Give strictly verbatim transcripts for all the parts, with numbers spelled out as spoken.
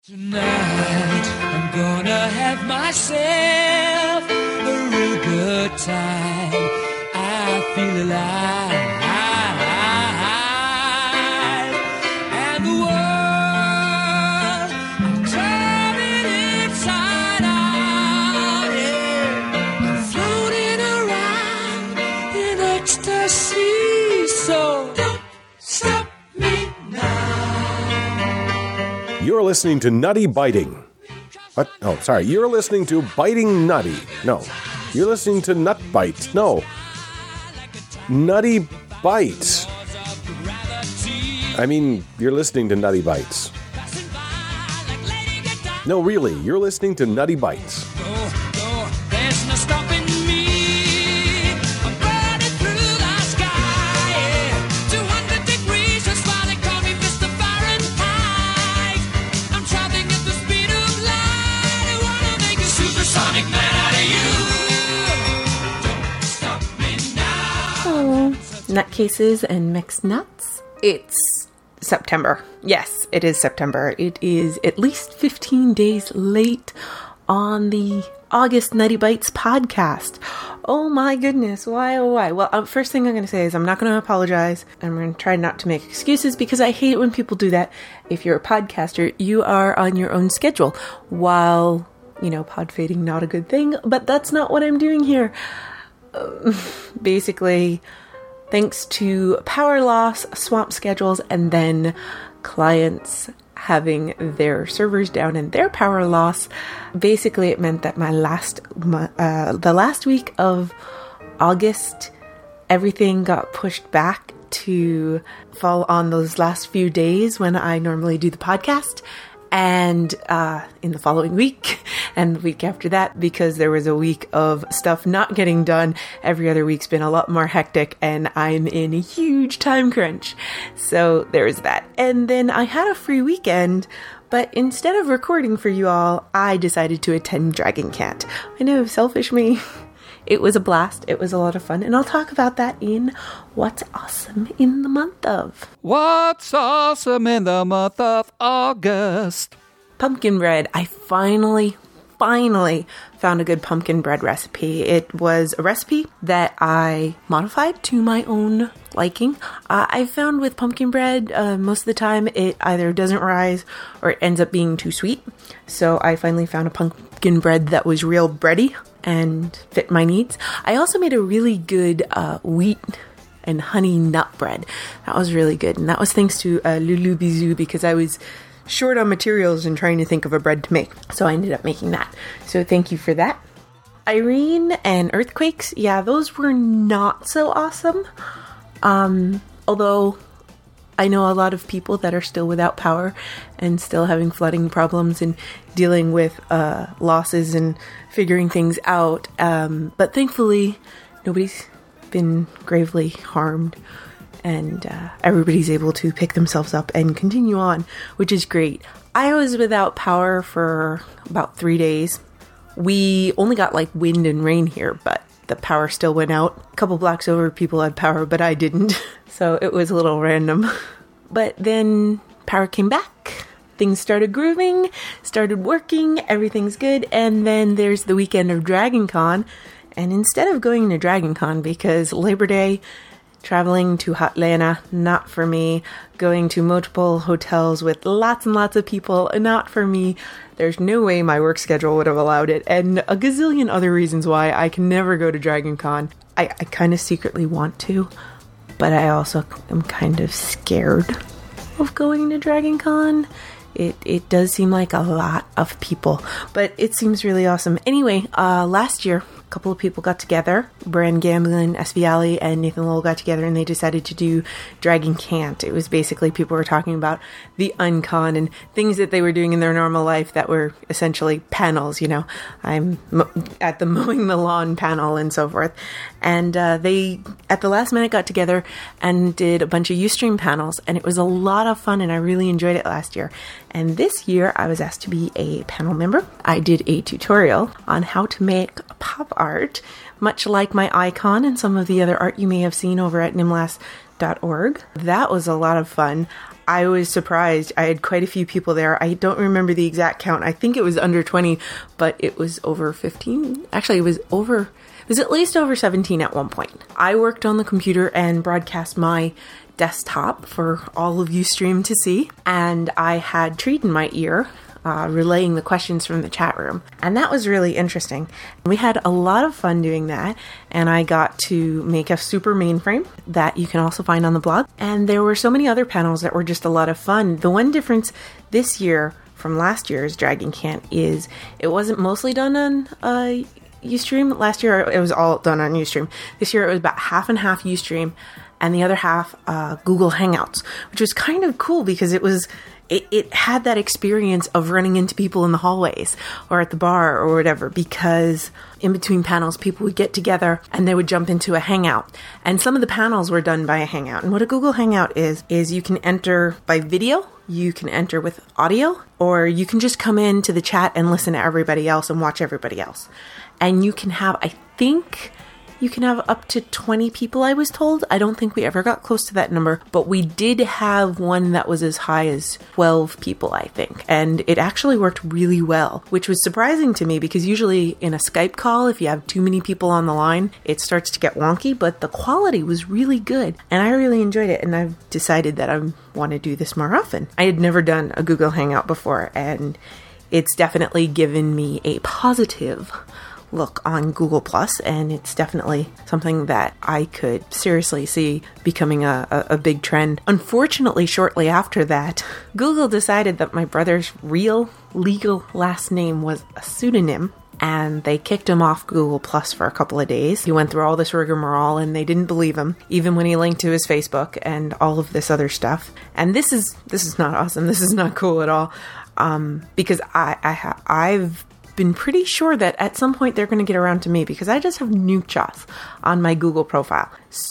Tonight, I'm gonna have myself a real good time. I feel alive. And the world, I'm turning inside out. Yeah. I'm floating around in ecstasy. So don't stop me now. You're listening to Nutty Biting. What? Oh, sorry. You're listening to Biting Nutty. No. You're listening to Nut Bite. No. Nutty Bites. I mean, you're listening to Nutty Bites. No, really. You're listening to Nutty Bites. There's no stopping me. I'm burning through the sky. two hundred degrees, that's why they call me Mister Fahrenheit. I'm traveling at the speed of light. I wanna make a supersonic man out of you. Don't stop me now. Hello, nutcases and mixed nuts. It's September. Yes, it is September. It is at least fifteen days late on the August Nutty Bites podcast. Oh my goodness, why oh why? Well, um, first thing I'm going to say is I'm not going to apologize. I'm going to try not to make excuses because I hate when people do that. If you're a podcaster, you are on your own schedule. While, you know, pod fading, not a good thing, but that's not what I'm doing here. Uh, basically, thanks to power loss, swamp schedules, and then clients having their servers down and their power loss, basically it meant that my last, uh, the last week of August, everything got pushed back to fall on those last few days when I normally do the podcast. And uh, in the following week and the week after that, because there was a week of stuff not getting done, every other week's been a lot more hectic and I'm in a huge time crunch. So there's that. And then I had a free weekend, but instead of recording for you all, I decided to attend Dragon Cant. I know, selfish me. It was a blast. It was a lot of fun. And I'll talk about that in What's Awesome in the Month of. What's awesome in the month of August? Pumpkin bread. I finally, finally found a good pumpkin bread recipe. It was a recipe that I modified to my own liking. Uh, I found with pumpkin bread, uh, most of the time it either doesn't rise or it ends up being too sweet. So I finally found a pumpkin bread that was real bready and fit my needs. I also made a really good uh, wheat and honey nut bread. That was really good. And that was thanks to uh, Lulu Bizou because I was short on materials and trying to think of a bread to make. So I ended up making that. So thank you for that. Irene and earthquakes. Yeah, those were not so awesome. Um, although I know a lot of people that are still without power and still having flooding problems and dealing with uh, losses and figuring things out. Um, but thankfully, nobody's been gravely harmed and uh, everybody's able to pick themselves up and continue on, which is great. I was without power for about three days. We only got like wind and rain here, but the power still went out. A couple blocks over, people had power, but I didn't. So it was a little random. But then power came back. Things started grooving, started working, everything's good. And then there's the weekend of Dragon Con. And instead of going to Dragon Con, because Labor Day, traveling to Hotlanta, not for me. Going to multiple hotels with lots and lots of people, not for me. There's no way my work schedule would have allowed it. And a gazillion other reasons why I can never go to Dragon Con. I, I kind of secretly want to, but I also am kind of scared of going to Dragon Con. It it does seem like a lot of people, but it seems really awesome. Anyway, uh, last year, a couple of people got together. Bran Gamblin, S V Ali, and Nathan Lowell got together and they decided to do Dragon Cant. It was basically people were talking about the uncon and things that they were doing in their normal life that were essentially panels, you know. I'm at the mowing the lawn panel and so forth. And uh, they, at the last minute, got together and did a bunch of Ustream panels, and it was a lot of fun, and I really enjoyed it last year. And this year, I was asked to be a panel member. I did a tutorial on how to make pop art, much like my icon and some of the other art you may have seen over at nimlas dot org. That was a lot of fun. I was surprised. I had quite a few people there. I don't remember the exact count. I think it was under twenty, but it was over fifteen. Actually, it was over, it was at least over seventeen at one point. I worked on the computer and broadcast my desktop for all of Ustream to see, and I had Treat in my ear, uh, relaying the questions from the chat room, and that was really interesting. We had a lot of fun doing that, and I got to make a super mainframe that you can also find on the blog, and there were so many other panels that were just a lot of fun. The one difference this year from last year's Dragon Cant is it wasn't mostly done on uh, Ustream. Last year it was all done on Ustream. This year it was about half and half Ustream, and the other half uh, Google Hangouts, which was kind of cool because it was it, it had that experience of running into people in the hallways or at the bar or whatever, because in between panels people would get together and they would jump into a Hangout. And some of the panels were done by a Hangout. And what a Google Hangout is, is you can enter by video, you can enter with audio, or you can just come into the chat and listen to everybody else and watch everybody else. And you can have, I think... You can have up to twenty people, I was told. I don't think we ever got close to that number, but we did have one that was as high as twelve people, I think. And it actually worked really well, which was surprising to me because usually in a Skype call, if you have too many people on the line, it starts to get wonky, but the quality was really good. And I really enjoyed it, and I've decided that I want to do this more often. I had never done a Google Hangout before, and it's definitely given me a positive look on Google Plus, and it's definitely something that I could seriously see becoming a, a, a big trend. Unfortunately, shortly after that, Google decided that my brother's real legal last name was a pseudonym, and they kicked him off Google Plus for a couple of days. He went through all this rigmarole, and they didn't believe him, even when he linked to his Facebook and all of this other stuff. And this is this is not awesome. This is not cool at all, um, because I, I ha- I've been pretty sure that at some point they're going to get around to me, because I just have Nukechoth on my Google profile.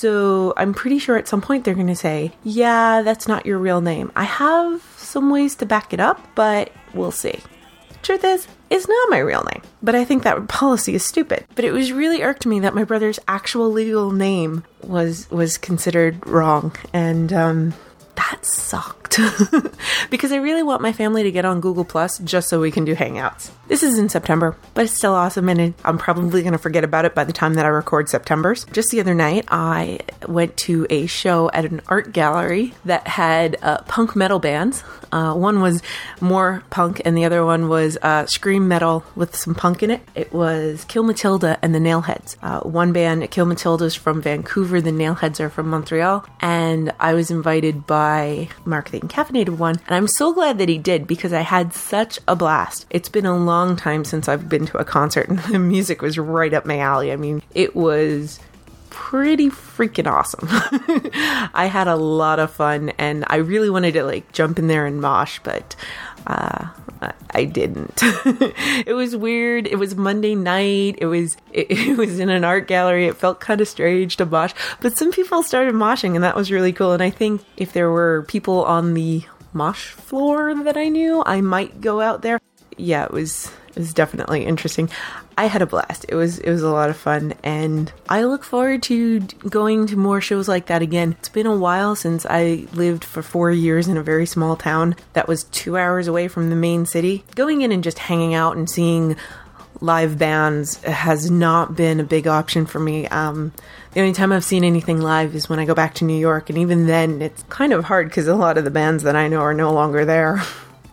So I'm pretty sure at some point they're going to say, yeah, that's not your real name. I have some ways to back it up, but we'll see. Truth is, it's not my real name, but I think that policy is stupid. But it was really irked me that my brother's actual legal name was was considered wrong, and um that sucked because I really want my family to get on Google Plus just so we can do Hangouts. This is in September, but it's still awesome, and I'm probably going to forget about it by the time that I record September's. Just the other night, I went to a show at an art gallery that had uh, punk metal bands. Uh, one was more punk, and the other one was uh, scream metal with some punk in it. It was Kill Matilda and the Nailheads. Uh, one band, Kill Matilda's from Vancouver, the Nailheads are from Montreal, and I was invited by Mark the Encaffeinated One, and I'm so glad that he did, because I had such a blast. It's been a long time since I've been to a concert, and the music was right up my alley. I mean, it was pretty freaking awesome. I had a lot of fun, and I really wanted to like jump in there and mosh, but uh, I didn't. It was weird. It was Monday night. It was it, it was in an art gallery. It felt kind of strange to mosh, but some people started moshing, and that was really cool. And I think if there were people on the mosh floor that I knew, I might go out there. Yeah, it was it was definitely interesting. I had a blast. It was it was a lot of fun, and I look forward to going to more shows like that again. It's been a while since I lived for four years in a very small town that was two hours away from the main city. Going in and just hanging out and seeing live bands has not been a big option for me. Um, the only time I've seen anything live is when I go back to New York, and even then it's kind of hard because a lot of the bands that I know are no longer there.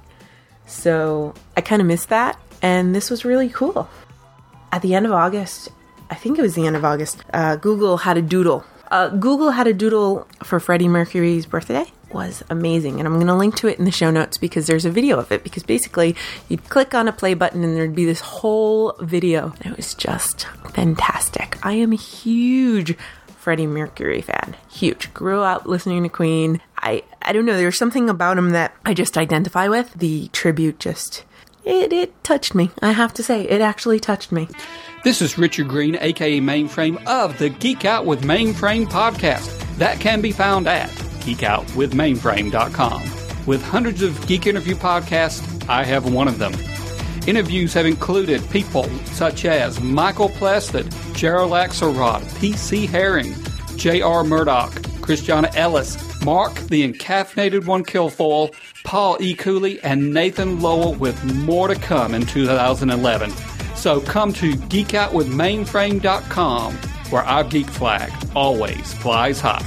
So I kind of missed that, and this was really cool. At the end of August, I think it was the end of August, uh, Google had a doodle. Uh, Google had a doodle for Freddie Mercury's birthday. It was amazing, and I'm going to link to it in the show notes because there's a video of it, because basically you'd click on a play button and there'd be this whole video. It was just fantastic. I am a huge Freddie Mercury fan. Huge. Grew up listening to Queen. I, I don't know, there's something about him that I just identify with. The tribute just... It, it touched me. I have to say, it actually touched me. This is Richard Green, aka Mainframe, of the Geek Out with Mainframe podcast. That can be found at geek out with mainframe dot com. With hundreds of geek interview podcasts, I have one of them. Interviews have included people such as Michael Plested, Gerald Axelrod, P C Herring, J R Murdoch, Christiana Ellis, Mark, the Encaffeinated One Kilfoyle, Paul E. Cooley, and Nathan Lowell with more to come in two thousand eleven. So come to geek out with mainframe dot com, where our geek flag always flies high.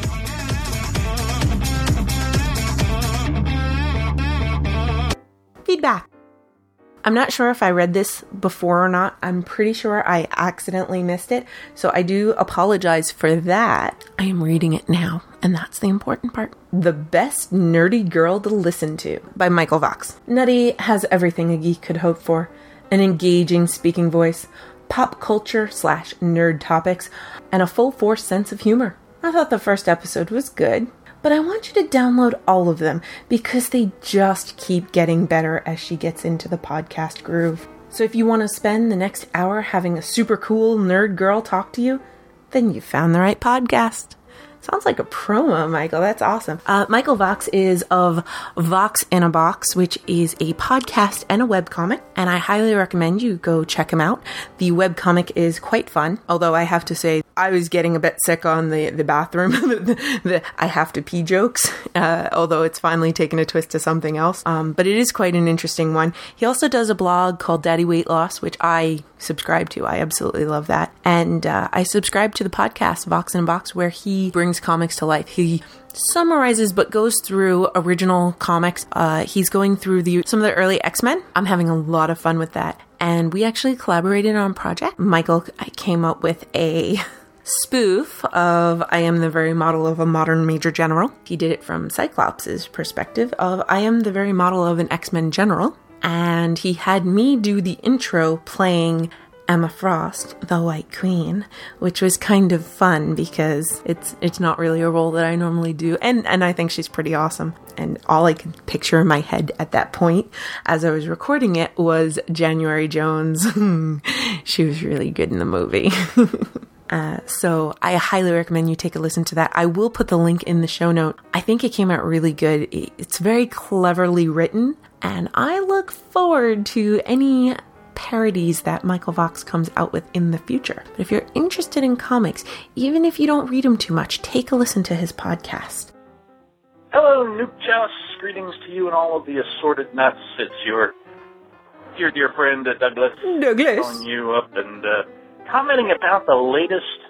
Feedback. I'm not sure if I read this before or not. I'm pretty sure I accidentally missed it, so I do apologize for that. I am reading it now, and that's the important part. The Best Nerdy Girl to Listen to by Michael Vox. Nutty has everything a geek could hope for. An engaging speaking voice, pop culture slash nerd topics, and a full-force sense of humor. I thought the first episode was good, but I want you to download all of them because they just keep getting better as she gets into the podcast groove. So if you want to spend the next hour having a super cool nerd girl talk to you, then you found the right podcast. Sounds like a promo, Michael. That's awesome. Uh, Michael Vox is of Vox in a Box, which is a podcast and a webcomic, and I highly recommend you go check him out. The webcomic is quite fun, although I have to say I was getting a bit sick on the, the bathroom, the, the I have to pee jokes, uh, although it's finally taken a twist to something else. Um, but it is quite an interesting one. He also does a blog called Daddy Weight Loss, which I subscribe to. I absolutely love that. And uh, I subscribe to the podcast Vox in a Box, where he brings comics to life. He summarizes but goes through original comics. Uh, he's going through the some of the early X-Men. I'm having a lot of fun with that. And we actually collaborated on a project. Michael I came up with a spoof of I Am the Very Model of a Modern Major General. He did it from Cyclops' perspective of I am the very model of an X-Men general. And he had me do the intro playing Emma Frost, the White Queen, which was kind of fun because it's it's not really a role that I normally do. And, and I think she's pretty awesome. And all I could picture in my head at that point as I was recording it was January Jones. She was really good in the movie. Uh, so I highly recommend you take a listen to that. I will put the link in the show note. I think it came out really good. It's very cleverly written, and I look forward to any parodies that Michael Vox comes out with in the future. But if you're interested in comics, even if you don't read them too much, take a listen to his podcast. Hello, Nuke Joust. Greetings to you and all of the assorted nuts. It's your your dear friend uh, Douglas. Douglas. Calling you up and uh, commenting about the latest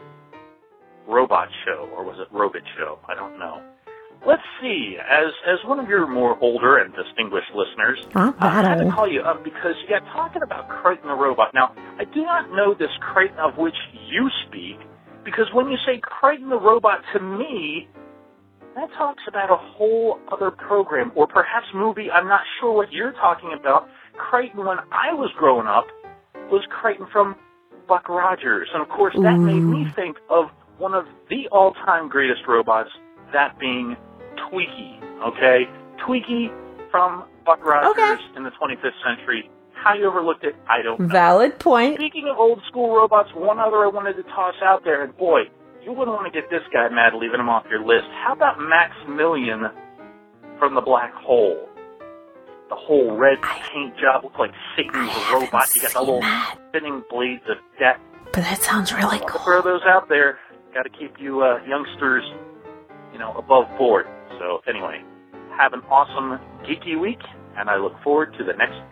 robot show, or was it Robot Show? I don't know. Let's see. As as one of your more older and distinguished listeners, uh, I had to call you up because you got talking about Crichton the Robot. Now, I do not know this Crichton of which you speak, because when you say Crichton the Robot, to me, that talks about a whole other program, or perhaps movie. I'm not sure what you're talking about. Crichton, when I was growing up, was Crichton from Buck Rogers. And, of course, that Ooh. made me think of one of the all-time greatest robots, that being Tweaky, okay? Tweaky from Buck Rogers okay. in the twenty-fifth century. How you overlooked it, I don't know. Valid point. Speaking of old-school robots, one other I wanted to toss out there, and boy, you wouldn't want to get this guy mad leaving him off your list. How about Maximilian from the Black Hole? The whole red paint job looks like Satan's robot. You got the little that. spinning blades of death. But that sounds really cool. To throw those out there. Got to keep you uh, youngsters, you know, above board. So anyway, have an awesome geeky week, and I look forward to the next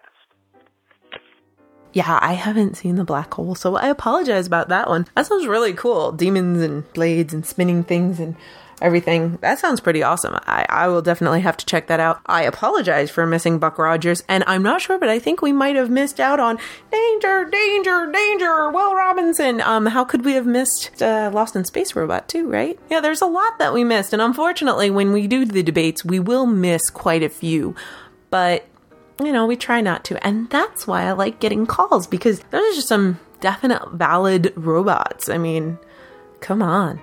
podcast. Yeah, I haven't seen The Black Hole, so I apologize about that one. That sounds really cool. Demons and blades and spinning things and everything. That sounds pretty awesome. I, I will definitely have to check that out. I apologize for missing Buck Rogers, and I'm not sure, but I think we might have missed out on Danger, Danger, Danger, Will Robinson. Um, how could we have missed uh, Lost in Space Robot too, right? Yeah, there's a lot that we missed, and unfortunately, when we do the debates, we will miss quite a few, but you know, we try not to, and that's why I like getting calls, because those are just some definite valid robots. I mean, come on.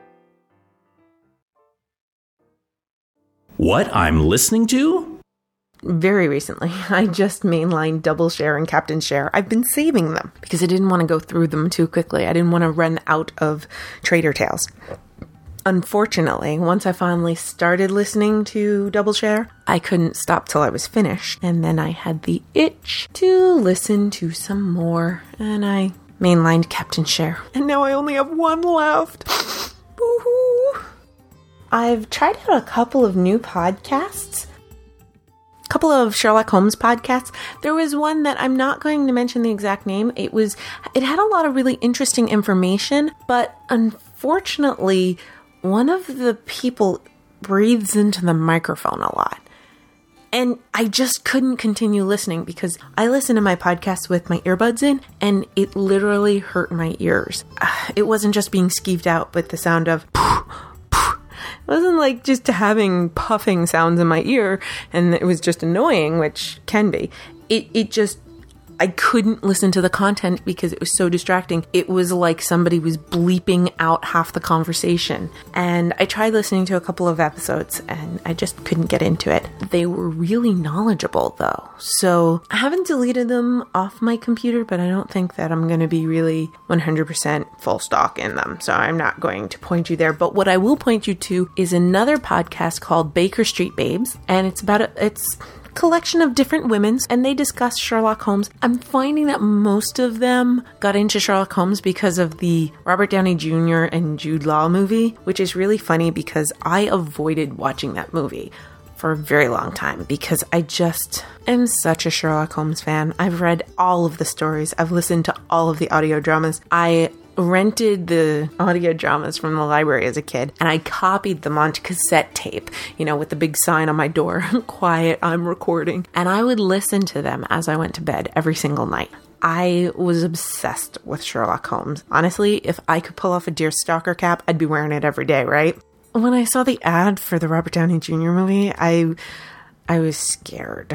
What I'm listening to? Very recently, I just mainlined Double Share and Captain Share. I've been saving them because I didn't want to go through them too quickly. I didn't want to run out of Trader Tales. Unfortunately, once I finally started listening to Double Share, I couldn't stop till I was finished. And then I had the itch to listen to some more. And I mainlined Captain Share. And now I only have one left. Woohoo! I've tried out a couple of new podcasts. A couple of Sherlock Holmes podcasts. There was one that I'm not going to mention the exact name. It was, it had a lot of really interesting information, but unfortunately, one of the people breathes into the microphone a lot. And I just couldn't continue listening because I listen to my podcast with my earbuds in, and it literally hurt my ears. It wasn't just being skeeved out, but the sound of it wasn't like just having puffing sounds in my ear, and it was just annoying, which can be. It it just, I couldn't listen to the content because it was so distracting. It was like somebody was bleeping out half the conversation. And I tried listening to a couple of episodes and I just couldn't get into it. They were really knowledgeable though. So I haven't deleted them off my computer, but I don't think that I'm going to be really one hundred percent full stock in them. So I'm not going to point you there. But what I will point you to is another podcast called Baker Street Babes. And it's about, a, it's... collection of different women, and they discuss Sherlock Holmes. I'm finding that most of them got into Sherlock Holmes because of the Robert Downey Junior and Jude Law movie, which is really funny because I avoided watching that movie for a very long time because I just am such a Sherlock Holmes fan. I've read all of the stories. I've listened to all of the audio dramas. I rented the audio dramas from the library as a kid, and I copied them onto cassette tape, you know, with the big sign on my door, quiet, I'm recording. And I would listen to them as I went to bed every single night. I was obsessed with Sherlock Holmes. Honestly, if I could pull off a deerstalker cap, I'd be wearing it every day, right? When I saw the ad for the Robert Downey Junior movie, I, I was scared.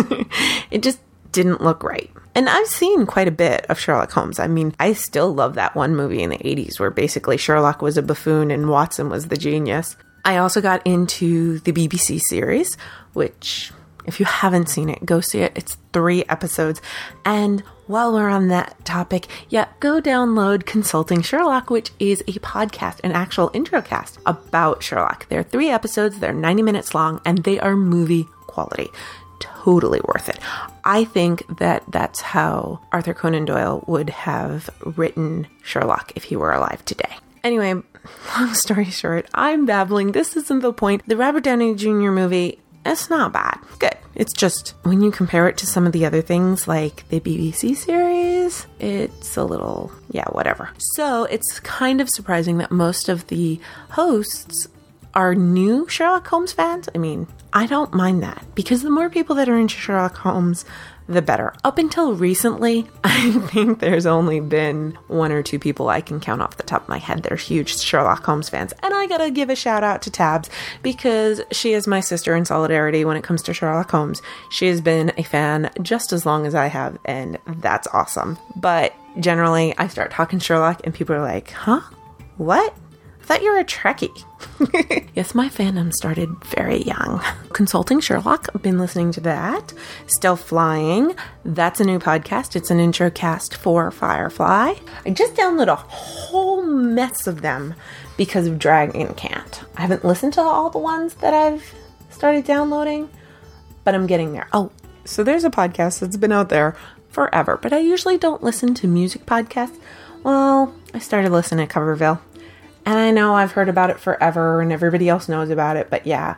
It just didn't look right. And I've seen quite a bit of Sherlock Holmes. I mean, I still love that one movie in the eighties where basically Sherlock was a buffoon and Watson was the genius. I also got into the B B C series, which, if you haven't seen it, go see it. It's three episodes. And while we're on that topic, yeah, go download Consulting Sherlock, which is a podcast, an actual introcast about Sherlock. There are three episodes, they're ninety minutes long, and they are movie quality. Totally worth it. I think that that's how Arthur Conan Doyle would have written Sherlock if he were alive today. Anyway, long story short, I'm babbling. This isn't the point. The Robert Downey Junior movie, it's not bad. Good. It's just, when you compare it to some of the other things like the B B C series, it's a little, yeah, whatever. So it's kind of surprising that most of the hosts are new Sherlock Holmes fans. I mean, I don't mind that because the more people that are into Sherlock Holmes, the better. Up until recently, I think there's only been one or two people I can count off the top of my head that are huge Sherlock Holmes fans. And I gotta give a shout out to Tabs because she is my sister in solidarity when it comes to Sherlock Holmes. She has been a fan just as long as I have, and that's awesome. But generally, I start talking Sherlock and people are like, huh? What? I thought you were a Trekkie. Yes, my fandom started very young. Consulting Sherlock, I've been listening to that. Still Flying, that's a new podcast. It's an intro cast for Firefly. I just downloaded a whole mess of them because of Dragon Can't. I haven't listened to all the ones that I've started downloading, but I'm getting there. Oh, so there's a podcast that's been out there forever, but I usually don't listen to music podcasts. Well, I started listening to Coverville. And I know I've heard about it forever and everybody else knows about it, but yeah,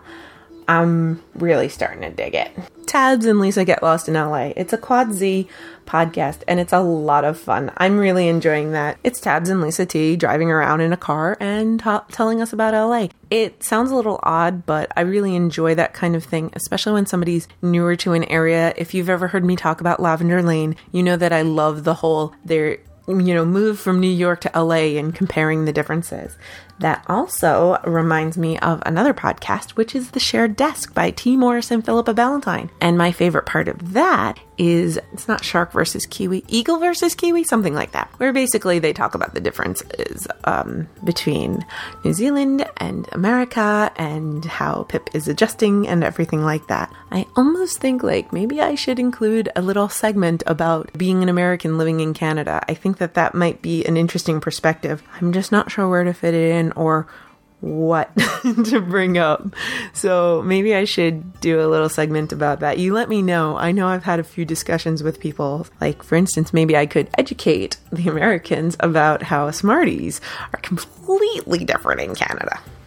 I'm really starting to dig it. Tabs and Lisa Get Lost in L A. It's a Quad Z podcast and it's a lot of fun. I'm really enjoying that. It's Tabs and Lisa T driving around in a car and t- telling us about L A. It sounds a little odd, but I really enjoy that kind of thing, especially when somebody's newer to an area. If you've ever heard me talk about Lavender Lane, you know that I love the whole there. you know, move from New York to L A and comparing the differences. That also reminds me of another podcast, which is The Shared Desk by T. Morris and Philippa Valentine. And my favorite part of that is, it's not shark versus kiwi, eagle versus kiwi, something like that, where basically they talk about the differences um, between New Zealand and America and how Pip is adjusting and everything like that. I almost think like maybe I should include a little segment about being an American living in Canada. I think that that might be an interesting perspective. I'm just not sure where to fit it in or what to bring up. So maybe I should do a little segment about that. You let me know. I know I've had a few discussions with people. Like, for instance, maybe I could educate the Americans about how Smarties are completely different in Canada. But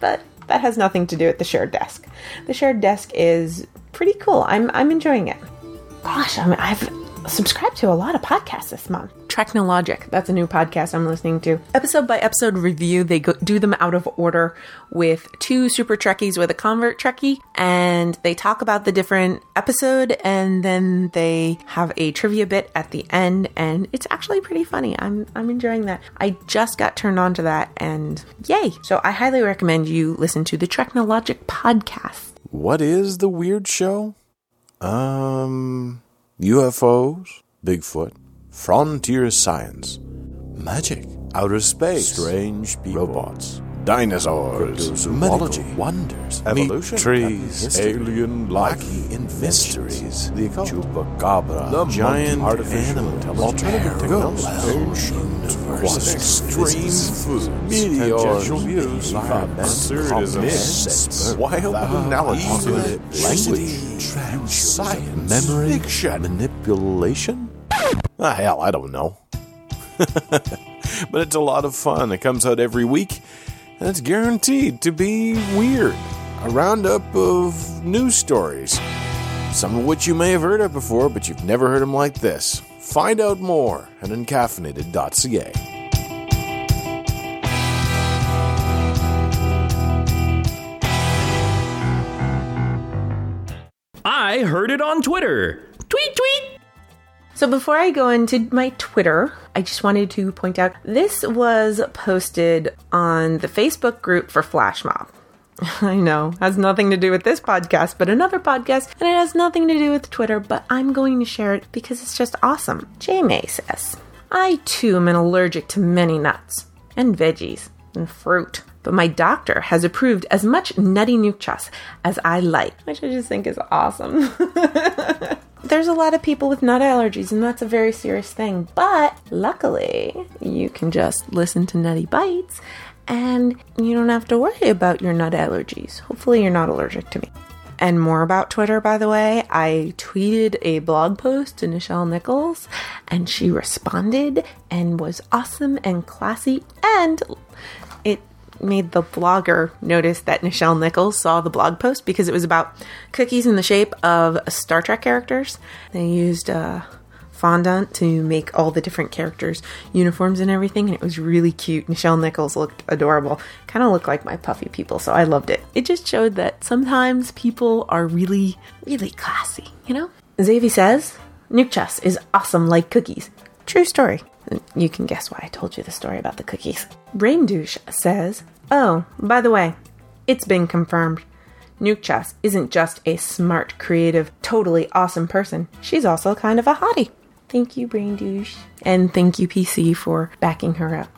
that has nothing to do with the shared desk. The shared desk is pretty cool. I'm I'm enjoying it. Gosh, I mean, I've subscribed to a lot of podcasts this month. Technologic, that's a new podcast I'm listening to. Episode by episode review, they go, do them out of order with two super Trekkies with a convert Trekkie, and they talk about the different episode, and then they have a trivia bit at the end, and it's actually pretty funny. I'm I'm enjoying that. I just got turned on to that, and yay! So I highly recommend you listen to the Technologic podcast. What is the weird show? Um, U F Os, Bigfoot, frontier science, magic, outer space, strange people, robots, dinosaurs, medical wonders, evolution, trees, alien life, mysteries, the occult, chupacabra, the giant animal, alternative technology, ancient extreme food, meteors, views, absurdism, wild analogies, language, science, memory, fiction, manipulation. Ah, hell, I don't know. But it's a lot of fun. It comes out every week, and it's guaranteed to be weird. A roundup of news stories, some of which you may have heard of before, but you've never heard them like this. Find out more at uncaffeinated dot c a. I heard it on Twitter. Tweet, tweet. So before I go into my Twitter, I just wanted to point out this was posted on the Facebook group for Flash Mob. I know, has nothing to do with this podcast, but another podcast, and it has nothing to do with Twitter, but I'm going to share it because it's just awesome. J May says, I too am allergic to many nuts and veggies and fruit, but my doctor has approved as much nutty nuchas as I like, which I just think is awesome. There's a lot of people with nut allergies, and that's a very serious thing. But luckily, you can just listen to Nutty Bites, and you don't have to worry about your nut allergies. Hopefully, you're not allergic to me. And more about Twitter, by the way, I tweeted a blog post to Nichelle Nichols, and she responded and was awesome and classy, and it made the blogger notice that Nichelle Nichols saw the blog post because it was about cookies in the shape of Star Trek characters. They used uh, fondant to make all the different characters' uniforms and everything, and it was really cute. Nichelle Nichols looked adorable. Kind of looked like my puffy people, so I loved it. It just showed that sometimes people are really, really classy, you know? Xavi says, Nuchas is awesome like cookies. True story. You can guess why I told you the story about the cookies. Brain Douche says, oh, by the way, it's been confirmed. Nuchas isn't just a smart, creative, totally awesome person. She's also kind of a hottie. Thank you, Brain Douche. And thank you, P C, for backing her up.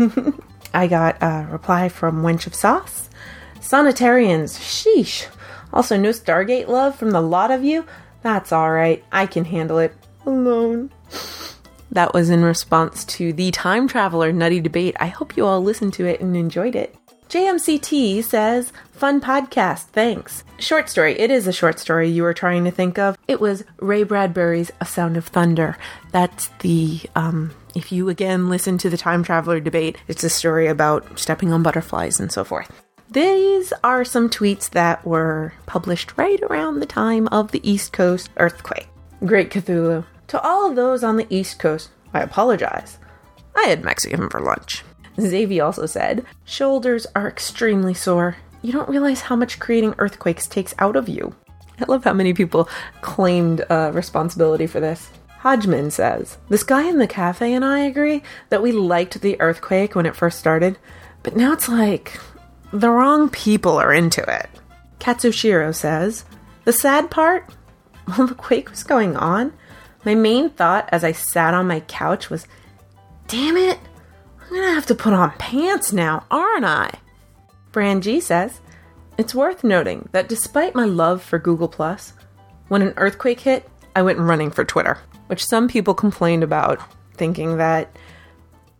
I got a reply from Wench of Sauce. Sanitarians, sheesh. Also, no Stargate love from the lot of you? That's alright. I can handle it. Alone. That was in response to the Time Traveler Nutty Debate. I hope you all listened to it and enjoyed it. J M C T says, fun podcast, thanks. Short story. It is a short story you were trying to think of. It was Ray Bradbury's A Sound of Thunder. That's the, um, if you again listen to the Time Traveler Debate, it's a story about stepping on butterflies and so forth. These are some tweets that were published right around the time of the East Coast earthquake. Great Cthulhu. To all of those on the East Coast, I apologize. I had Mexican for lunch. Xavier also said, shoulders are extremely sore. You don't realize how much creating earthquakes takes out of you. I love how many people claimed uh, responsibility for this. Hodgman says, this guy in the cafe and I agree that we liked the earthquake when it first started, but now it's like the wrong people are into it. Katsushiro says, the sad part, while the quake was going on, my main thought as I sat on my couch was, damn it, I'm gonna have to put on pants now, aren't I? Brand G says, it's worth noting that despite my love for Google Plus, when an earthquake hit, I went running for Twitter, which some people complained about, thinking that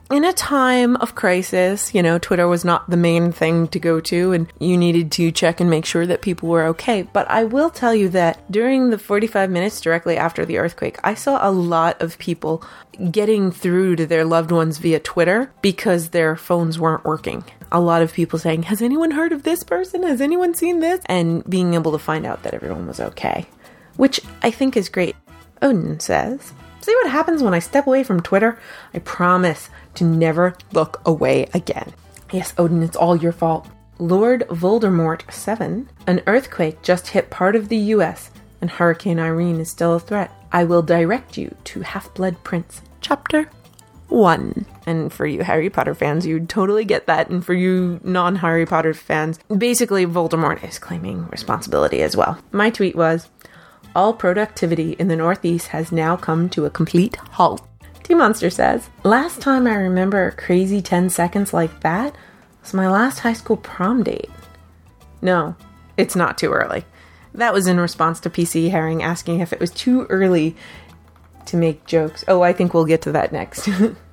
in a time of crisis, you know, Twitter was not the main thing to go to, and you needed to check and make sure that people were okay. But I will tell you that during the forty-five minutes directly after the earthquake, I saw a lot of people getting through to their loved ones via Twitter because their phones weren't working. A lot of people saying, has anyone heard of this person? Has anyone seen this? And being able to find out that everyone was okay, which I think is great. Odin says, see what happens when I step away from Twitter? I promise to never look away again. Yes, Odin, it's all your fault. Lord Voldemort seven, an earthquake just hit part of the U S and Hurricane Irene is still a threat. I will direct you to Half-Blood Prince, chapter one. And for you Harry Potter fans, you'd totally get that. And for you non-Harry Potter fans, basically Voldemort is claiming responsibility as well. My tweet was, all productivity in the Northeast has now come to a complete halt. T-Monster says, last time I remember a crazy ten seconds like that was my last high school prom date. No, it's not too early. That was in response to P C Herring asking if it was too early to make jokes. Oh, I think we'll get to that next.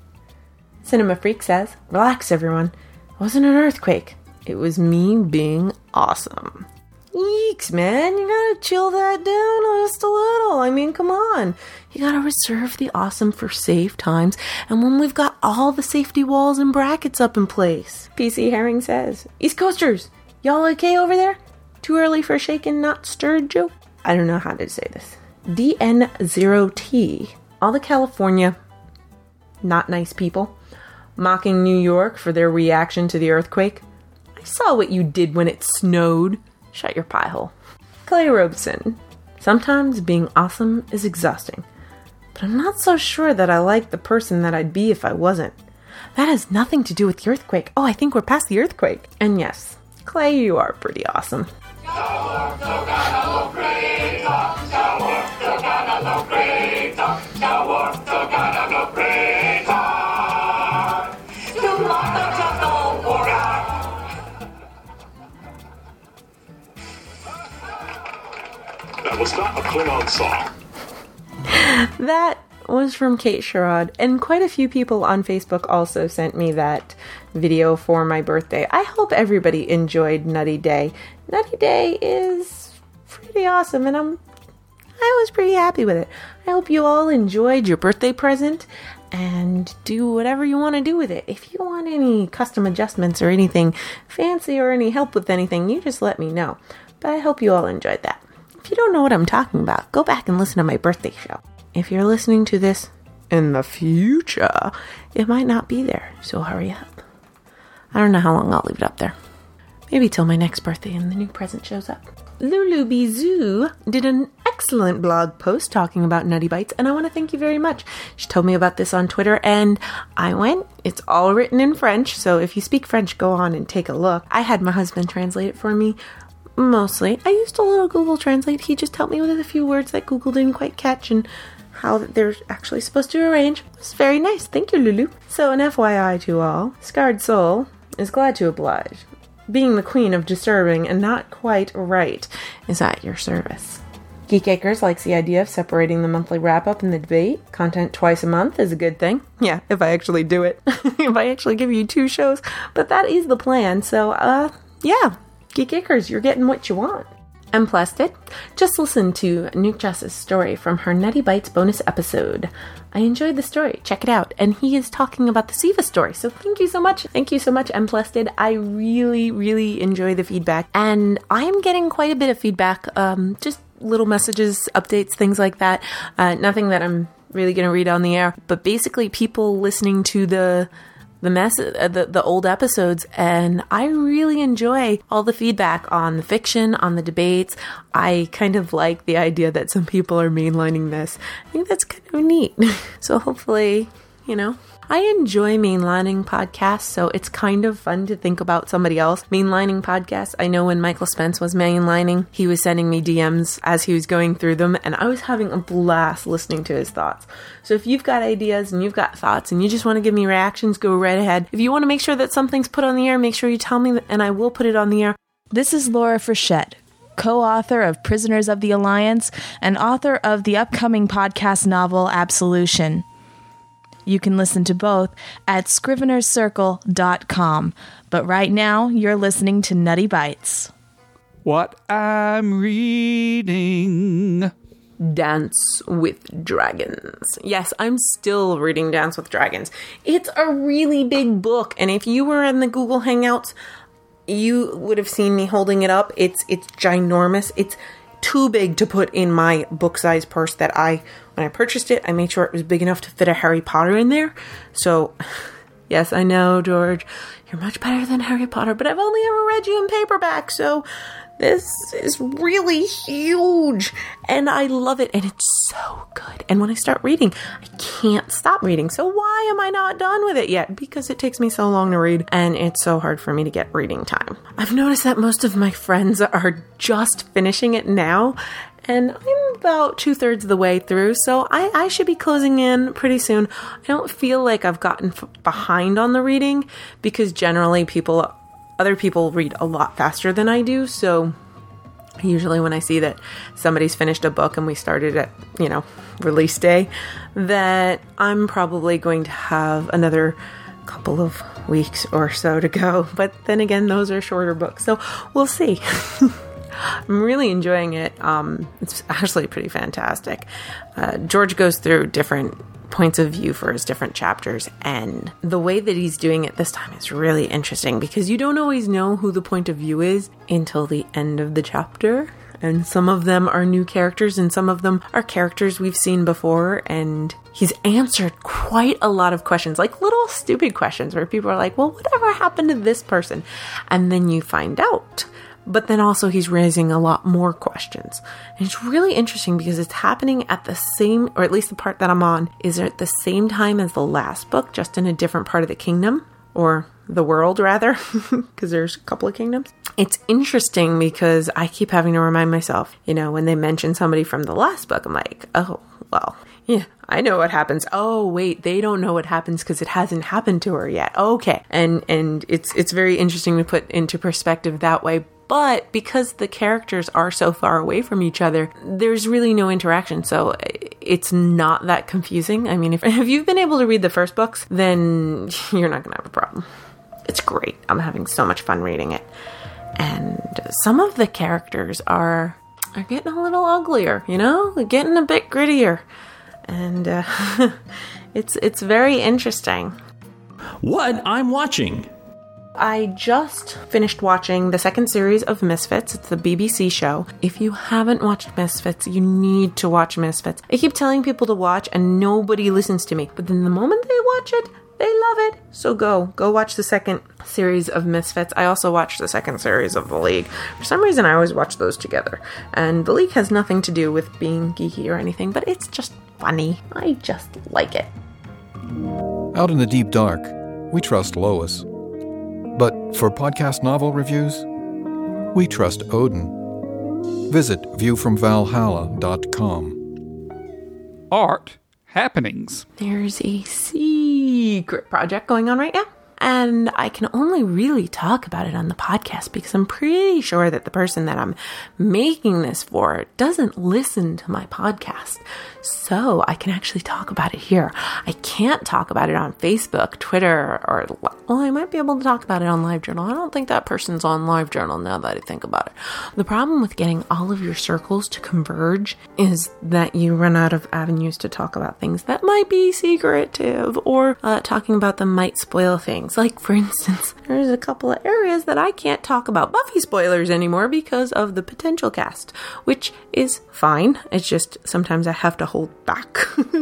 Cinema Freak says, relax everyone. It wasn't an earthquake. It was me being awesome. Yeeks, man. You gotta chill that down just a little. I mean, come on. You gotta reserve the awesome for safe times and when we've got all the safety walls and brackets up in place. P C Herring says, East Coasters, y'all okay over there? Too early for shaken, not stirred joke? I don't know how to say this. D N zero T. All the California not nice people mocking New York for their reaction to the earthquake. I saw what you did when it snowed. Shut your pie hole. Clay Robeson. Sometimes being awesome is exhausting, but I'm not so sure that I like the person that I'd be if I wasn't. That has nothing to do with the earthquake. Oh, I think we're past the earthquake. And yes, Clay, you are pretty awesome. That was not a Klingon song. That was from Kate Sherrod, and quite a few people on Facebook also sent me that video for my birthday. I hope everybody enjoyed Nutty Day. Nutty Day is pretty awesome, and I'm I was pretty happy with it. I hope you all enjoyed your birthday present and do whatever you want to do with it. If you want any custom adjustments or anything fancy or any help with anything, you just let me know. But I hope you all enjoyed that. If you don't know what I'm talking about, go back and listen to my birthday show. If you're listening to this in the future, it might not be there, so hurry up. I don't know how long I'll leave it up there. Maybe till my next birthday and the new present shows up. Lulu Bizou did an excellent blog post talking about Nutty Bites, and I want to thank you very much. She told me about this on Twitter, and I went. It's all written in French, so if you speak French, go on and take a look. I had my husband translate it for me. Mostly. I used a little Google Translate. He just helped me with a few words that Google didn't quite catch and how they're actually supposed to arrange. It was very nice. Thank you, Lulu. So an F Y I to all, Scarred Soul is glad to oblige. Being the queen of disturbing and not quite right is at your service. Geek Acres likes the idea of separating the monthly wrap-up and the debate. Content twice a month is a good thing. Yeah, if I actually do it. If I actually give you two shows. But that is the plan. So, uh, yeah. Geek Acres, you're getting what you want. And Plastic, just listen to Nuke Jess's story from her Nutty Bites bonus episode. I enjoyed the story. Check it out. And he is talking about the Siva story. So thank you so much. Thank you so much, M Plastic. I really, really enjoy the feedback. And I'm getting quite a bit of feedback. Um, just little messages, updates, things like that. Uh, nothing that I'm really going to read on the air. But basically people listening to the... the mess, uh, the, the old episodes, and I really enjoy all the feedback on the fiction, on the debates. I kind of like the idea that some people are mainlining this. I think that's kind of neat. So hopefully, you know, I enjoy mainlining podcasts, so it's kind of fun to think about somebody else mainlining podcasts. I know when Michael Spence was mainlining, he was sending me D Ms as he was going through them, and I was having a blast listening to his thoughts. So if you've got ideas and you've got thoughts and you just want to give me reactions, go right ahead. If you want to make sure that something's put on the air, make sure you tell me, and I will put it on the air. This is Laura Frechette, co-author of Prisoners of the Alliance and author of the upcoming podcast novel Absolution. You can listen to both at scrivener's circle dot com. But right now, you're listening to Nutty Bites. What I'm reading. Dance with Dragons. Yes, I'm still reading Dance with Dragons. It's a really big book, and if you were in the Google Hangouts, you would have seen me holding it up. It's it's ginormous. It's too big to put in my book size purse that I, when I purchased it, I made sure it was big enough to fit a Harry Potter in there. So, yes, I know, George, you're much better than Harry Potter, but I've only ever read you in paperback, so this is really huge, and I love it, and it's so good. And when I start reading, I can't stop reading. So why am I not done with it yet? Because it takes me so long to read, and it's so hard for me to get reading time. I've noticed that most of my friends are just finishing it now, and I'm about two-thirds of the way through, so I, I should be closing in pretty soon. I don't feel like I've gotten f- behind on the reading, because generally people... Other people read a lot faster than I do, so usually when I see that somebody's finished a book and we started at, you know, release day, that I'm probably going to have another couple of weeks or so to go. But then again, those are shorter books, so we'll see. I'm really enjoying it. Um, it's actually pretty fantastic. Uh, George goes through different points of view for his different chapters, and the way that he's doing it this time is really interesting because you don't always know who the point of view is until the end of the chapter, and some of them are new characters and some of them are characters we've seen before, and he's answered quite a lot of questions, like little stupid questions where people are like, well, whatever happened to this person? And then you find out. But then also he's raising a lot more questions. And it's really interesting because it's happening at the same, or at least the part that I'm on, is at the same time as the last book, just in a different part of the kingdom, or the world rather, because there's a couple of kingdoms. It's interesting because I keep having to remind myself, you know, when they mention somebody from the last book, I'm like, oh, well, yeah, I know what happens. Oh, wait, they don't know what happens because it hasn't happened to her yet. Okay. And, and it's, it's very interesting to put into perspective that way. But because the characters are so far away from each other, there's really no interaction. So it's not that confusing. I mean, if, if you've been able to read the first books, then you're not going to have a problem. It's great. I'm having so much fun reading it. And some of the characters are, are getting a little uglier, you know? They're getting a bit grittier. And uh, it's it's very interesting. What I'm watching. I just finished watching the second series of Misfits. It's the B B C show. If you haven't watched Misfits, you need to watch Misfits. I keep telling people to watch and nobody listens to me. But then the moment they watch it, they love it. So go. Go watch the second series of Misfits. I also watched the second series of The League. For some reason, I always watch those together. And The League has nothing to do with being geeky or anything, but it's just funny. I just like it. Out in the deep dark, we trust Lois. But for podcast novel reviews, we trust Odin. Visit view from valhalla dot com. Art happenings. There's a secret project going on right now, and I can only really talk about it on the podcast because I'm pretty sure that the person that I'm making this for doesn't listen to my podcast. So I can actually talk about it here. I can't talk about it on Facebook, Twitter, or, well, I might be able to talk about it on LiveJournal. I don't think that person's on LiveJournal now that I think about it. The problem with getting all of your circles to converge is that you run out of avenues to talk about things that might be secretive, or uh, talking about them might spoil things. Like, for instance, there's a couple of areas that I can't talk about Buffy spoilers anymore because of the potential cast, which is fine. It's just sometimes I have to hold back.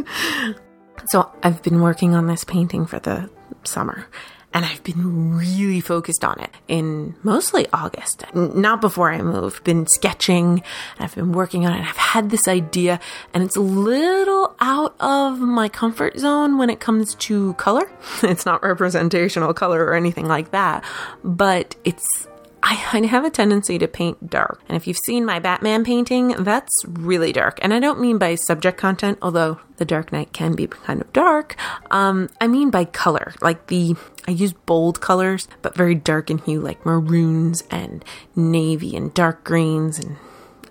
So I've been working on this painting for the summer, and I've been really focused on it in mostly August, not before I moved. Been sketching, and I've been working on it, and I've had this idea, and it's a little out of my comfort zone when it comes to color. It's not representational color or anything like that, but it's I have a tendency to paint dark. And if you've seen my Batman painting, that's really dark. And I don't mean by subject content, although The Dark Knight can be kind of dark. Um, I mean by color. Like the, I use bold colors, but very dark in hue, like maroons and navy and dark greens. And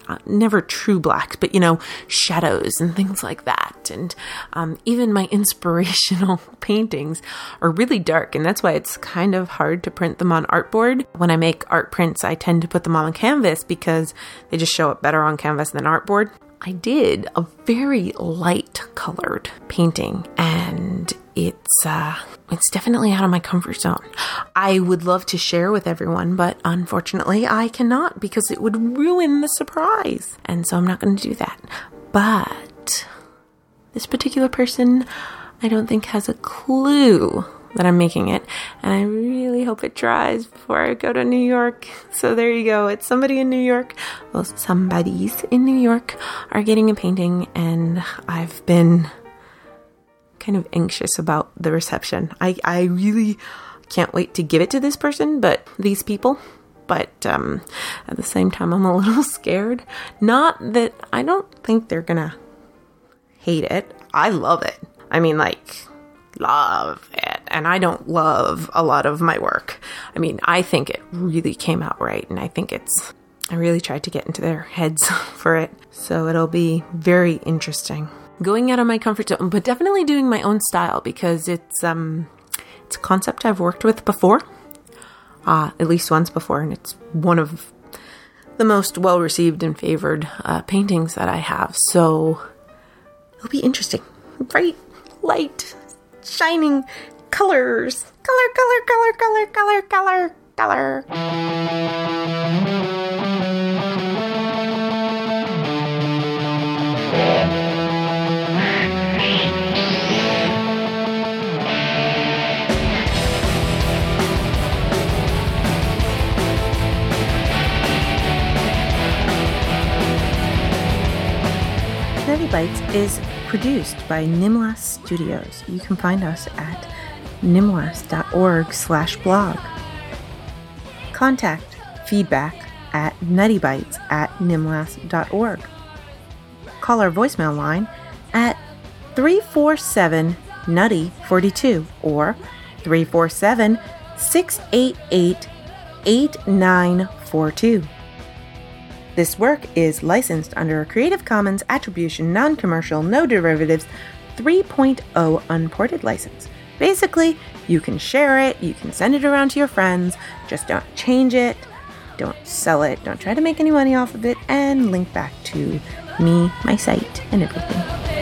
uh, never true blacks, but, you know, shadows and things like that. And um, even my inspirational paintings are really dark, and that's why it's kind of hard to print them on artboard. When I make art prints, I tend to put them on canvas because they just show up better on canvas than artboard. I did a very light colored painting, and it's uh, it's definitely out of my comfort zone. I would love to share with everyone, but unfortunately I cannot because it would ruin the surprise. And so I'm not going to do that. But this particular person, I don't think has a clue that I'm making it, and I really hope it dries before I go to New York. So there you go. It's somebody in New York. Well, somebodies in New York are getting a painting, and I've been kind of anxious about the reception. I, I really can't wait to give it to this person, but these people. But um, at the same time, I'm a little scared. Not that I don't think they're gonna hate it. I love it. I mean, like, love it. And I don't love a lot of my work. I mean, I think it really came out right, and I think it's, I really tried to get into their heads for it. So it'll be very interesting. Going out of my comfort zone, but definitely doing my own style, because it's um it's a concept I've worked with before. Uh, at least once before, and it's one of the most well-received and favored uh, paintings that I have. So it'll be interesting. Bright, light, shining colors. Color, color, color, color, color, color, color. Nutty Bites is produced by Nimlas Studios. You can find us at nimlas.org slash blog. Contact feedback at nuttybites at nimlas.org. Call our voicemail line at three four seven nutty forty-two or three four seven, six eight eight, eight nine four two. This work is licensed under a Creative Commons Attribution Non-Commercial No Derivatives three point oh Unported license. Basically, you can share it, you can send it around to your friends, just don't change it, don't sell it, don't try to make any money off of it, and link back to me, my site, and everything.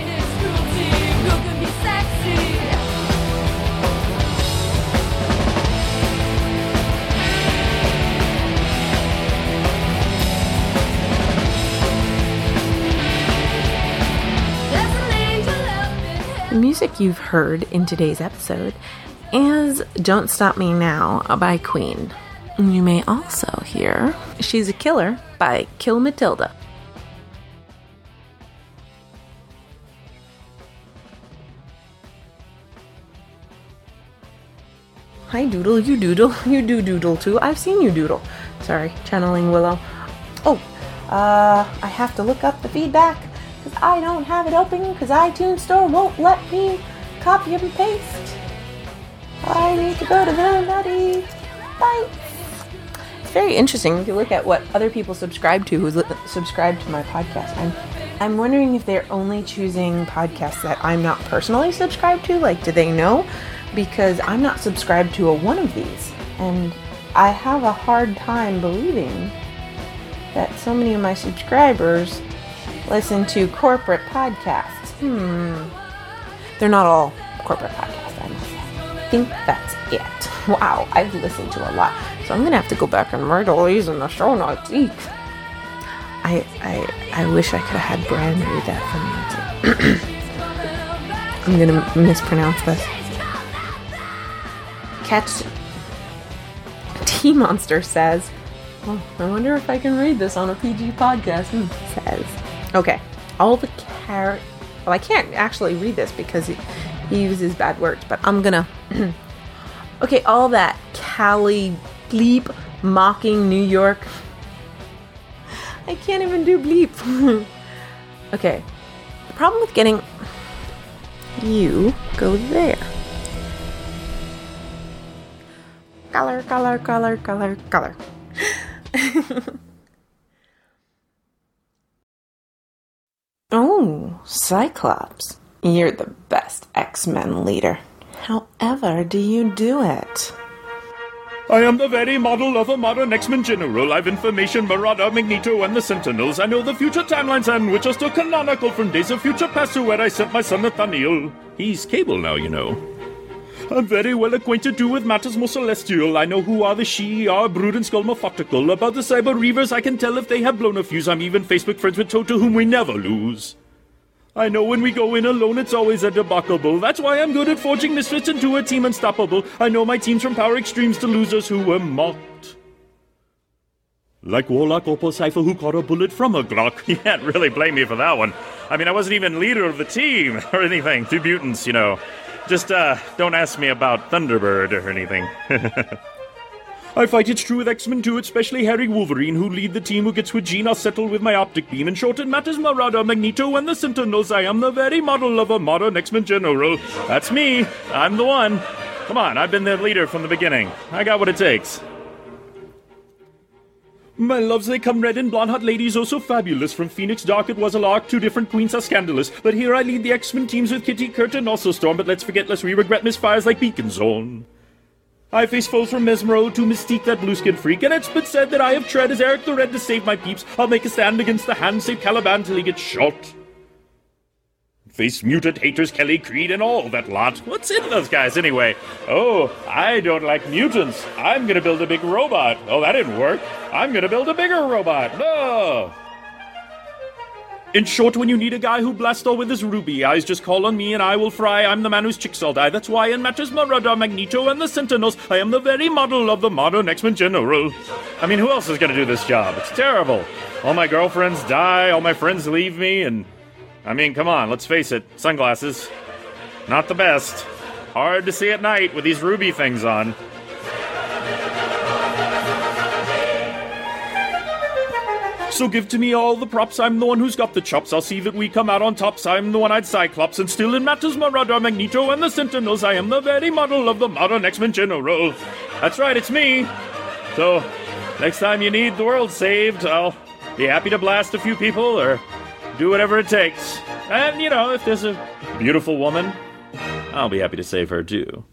The music you've heard in today's episode is Don't Stop Me Now by Queen. You may also hear She's a Killer by Kill Matilda. Hi Doodle, you doodle, you do doodle too. I've seen you doodle. Sorry, channeling Willow. Oh, uh, I have to look up the feedback. Because I don't have it open because iTunes Store won't let me copy and paste. I need to go to the Nutty Bites. It's very interesting if you look at what other people subscribe to who li- subscribe to my podcast. I'm, I'm wondering if they're only choosing podcasts that I'm not personally subscribed to. Like, do they know? Because I'm not subscribed to a one of these. And I have a hard time believing that so many of my subscribers listen to corporate podcasts. Hmm. They're not all corporate podcasts, I must say. I think that's it. Wow, I've listened to a lot. So I'm going to have to go back and write all these in the show notes. Eek. I, I, I wish I could have had Brian read that for me. I'm going to mispronounce this. Catch T-Monster says, oh, I wonder if I can read this on a P G podcast. Hmm. Says, okay, all the car... Well, I can't actually read this because he, he uses bad words, but I'm gonna... okay, all that Cali bleep mocking New York. I can't even do bleep. Okay, the problem with getting... You go there. Color, color, color, color, color. Cyclops, you're the best X-Men leader. However do you do it? I am the very model of a modern X-Men general. I've information, Marauder, Magneto, and the Sentinels. I know the future timelines and which are still canonical from days of future past to where I sent my son Nathaniel. He's Cable now, you know. I'm very well acquainted too with matters more celestial. I know who are the She, are Brood and Skull Mephotical. About the Cyber Reavers, I can tell if they have blown a fuse. I'm even Facebook friends with Toto, whom we never lose. I know when we go in alone, it's always a debacle. That's why I'm good at forging misfits into a team unstoppable. I know my teams from power extremes to losers who were mocked. Like Warlock or Cypher who caught a bullet from a Glock. You can't really blame me for that one. I mean, I wasn't even leader of the team or anything. Two mutants, you know. Just, uh, don't ask me about Thunderbird or anything. I fight, it's true, with X-Men too, especially Harry Wolverine, who lead the team who gets with Jean. I'll settle with my optic beam. In short, it matters Marauder, Magneto, and the Sentinels. I am the very model of a modern X-Men general. That's me. I'm the one. Come on, I've been the leader from the beginning. I got what it takes. My loves, they come red and blonde, hot ladies, oh so fabulous. From Phoenix, Dark, it was a lark, two different queens are scandalous. But here I lead the X-Men teams with Kitty, Kurt, and also Storm. But let's forget, lest we regret misfires like Beacon Zone. I face foes from Mesmero to Mystique, that blue-skin freak, and it's been said that I have tread as Eric the Red to save my peeps. I'll make a stand against the hand, save Caliban till he gets shot. Face mutant haters, Kelly, Creed, and all that lot. What's in those guys, anyway? Oh, I don't like mutants. I'm gonna build a big robot. Oh, that didn't work. I'm gonna build a bigger robot. No! In short, when you need a guy who blasts all with his ruby eyes, just call on me and I will fry. I'm the man whose chicks all die. That's why in matters Marauder, Magneto, and the Sentinels, I am the very model of the modern X-Men general. I mean, who else is gonna do this job? It's terrible. All my girlfriends die, all my friends leave me, and... I mean, come on, let's face it. Sunglasses. Not the best. Hard to see at night with these ruby things on. So give to me all the props, I'm the one who's got the chops. I'll see that we come out on tops, I'm the one-eyed Cyclops. And still in matters Marauder, Magneto, and the Sentinels, I am the very model of the modern X-Men general. That's right, it's me. So, next time you need the world saved, I'll be happy to blast a few people, or do whatever it takes. And, you know, if there's a beautiful woman, I'll be happy to save her too.